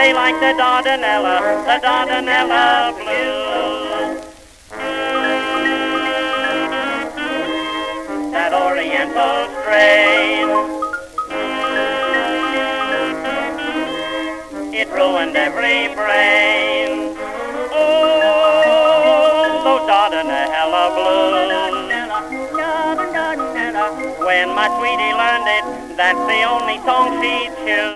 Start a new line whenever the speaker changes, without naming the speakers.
play like the Dardanella blues. That Oriental strain, it ruined every brain. Oh, those Dardanella blues. When my sweetie learned it, that's the only song she'd choose.